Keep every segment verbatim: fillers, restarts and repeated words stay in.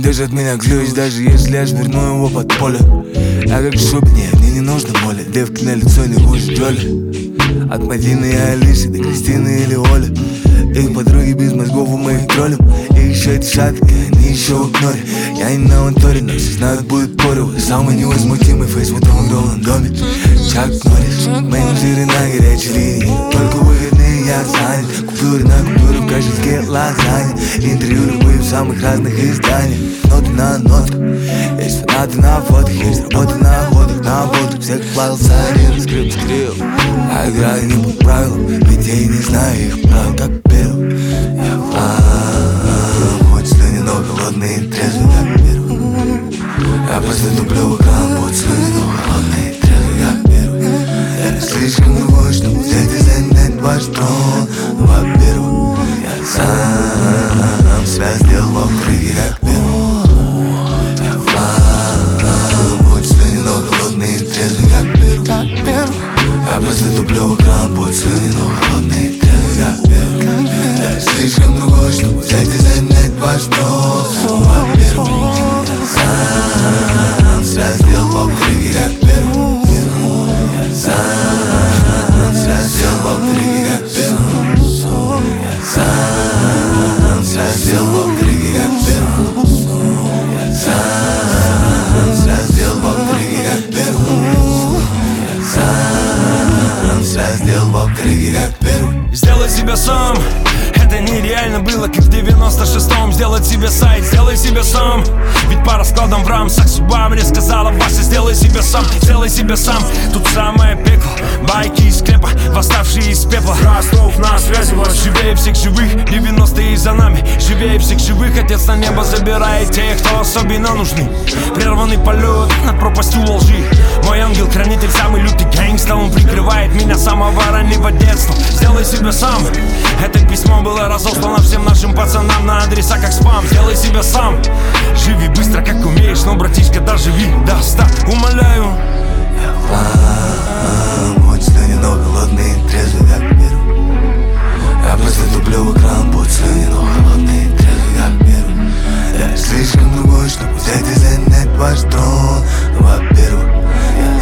держит меня ключ, даже если я швырну его под поле. Я как шуб, нет, мне не нужно моли. Девки на лицо не хуже Джоли. От Мадины и Алисы до Кристины или Оли. Их подруги без мозгов у моих троллем. Их еще эти шатки, они еще в игноре. Я не на авантуре, но все знают, будет порево. Самый невозмутимый фейс в этом огромном доме. Чак Норрис, менеджеры на горячей линии. Только выходные я занят. Купюры на купюры в кошельке лазанья. Интервью любые в самых разных изданиях. Ноты на нотку, есть фанаты на фотках. Есть работа на охотах, на воду. Всех плавился один, скрип скрил. А играю не по правилам, ведь я и не знаю их правил, как первый. Я хлам, хоть слюни, но холодный и трезвый, как первый. Я просто туплю в экран, будь слюни, но холодный и трезвый, как первый. Я слишком другой, чтобы взять и занять ваш трон. Во-первых, я сам себя сделал в круге, как первый. Я хлам, хоть слюни, но холодный и трезвый, как первый. Я просто туплю в экран, будь слюни, но холодный и трезвый, как первый. Я слишком другой, чтобы взять и занять ваш трон. Во-первых, я сам себя сделал в округе, как первый. Я сам себя сделал в округе, как первый. Я сам себя сделал в округе, как первый. Я сам себя сделал в округе, как первый. Я сам себя сделал в округе, как первый. Сделай себя сам. Это нереально было, как в девяносто шестом. Сделать себе сайт, сделай себя сам. Ведь по раскладам в рамках судьба мне сказала: Вася, сделай себя сам, сделай себя сам. Тут самое пекло, байки из склепа, восставшие из пепла. Ростов на связи, вот живее всех живых. Девяностые за нами, живее всех живых. Отец на небо забирает тех, кто особенно нужны. Прерванный полет над пропастью во лжи. Мой ангел-хранитель, самый лютый гэнгста. Он прикрывает меня с самого раннего детства. Сделай себя сам. Это письмо было разослано всем нашим пацанам на адреса как спам. Сделай себя сам. Живи быстро, как умеешь, но, братишка, доживи до ста, умоляю. Я хлам, хоть слюни, но холодный и трезвый, как первый. Я просто туплю в экран, будь слюни, но холодный и трезвый, как первый. Я слишком другой, чтобы взять и занять ваш трон. Во-первых, я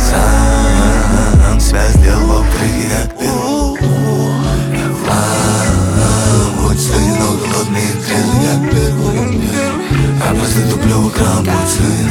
сам себя сделал в округе, как первый. Я хлам, хоть слюни, но холодный и трезвый, как первый. Я просто туплю в экран, будь слюни,